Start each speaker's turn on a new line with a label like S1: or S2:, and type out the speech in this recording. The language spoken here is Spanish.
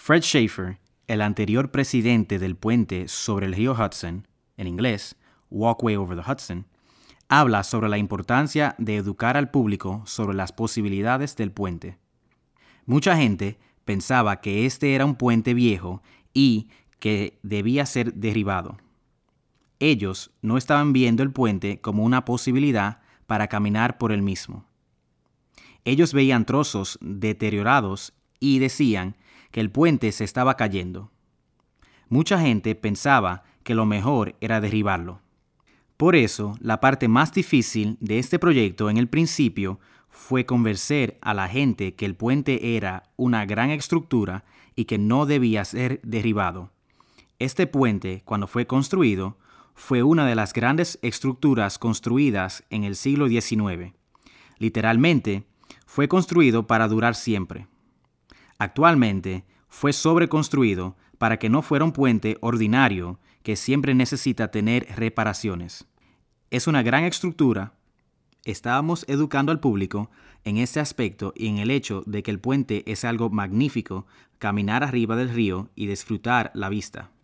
S1: Fred Schaefer, el anterior presidente del puente sobre el río Hudson, en inglés, Walkway over the Hudson, habla sobre la importancia de educar al público sobre las posibilidades del puente. Mucha gente pensaba que este era un puente viejo y que debía ser derribado. Ellos no estaban viendo el puente como una posibilidad para caminar por él mismo. Ellos veían trozos deteriorados y decían que el puente se estaba cayendo. Mucha gente pensaba que lo mejor era derribarlo. Por eso, la parte más difícil de este proyecto en el principio fue convencer a la gente que el puente era una gran estructura y que no debía ser derribado. Este puente, cuando fue construido, fue una de las grandes estructuras construidas en el siglo XIX. Literalmente, fue construido para durar siempre. Actualmente, fue sobreconstruido para que no fuera un puente ordinario que siempre necesita tener reparaciones. Es una gran estructura. Estábamos educando al público en este aspecto y en el hecho de que el puente es algo magnífico, caminar arriba del río y disfrutar la vista.